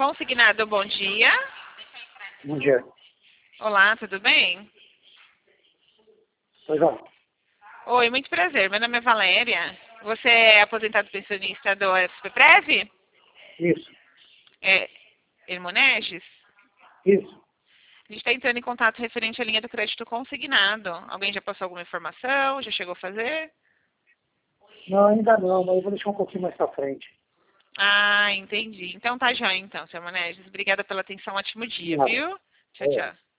Consignado, bom dia. Bom dia. Olá, tudo bem? Pois não. Oi, muito prazer. Meu nome é Valéria. Você é aposentado pensionista do SPPrev? Isso. É Hermoneges? Isso. A gente está entrando em contato referente à linha do crédito consignado. Alguém já passou alguma informação? Já chegou a fazer? Não, ainda não, mas eu vou deixar um pouquinho mais pra frente. Ah, entendi. Então tá joia, então, seu Hermoneges. Obrigada pela atenção. Ótimo dia, Nada. viu? Tchau, É. tchau.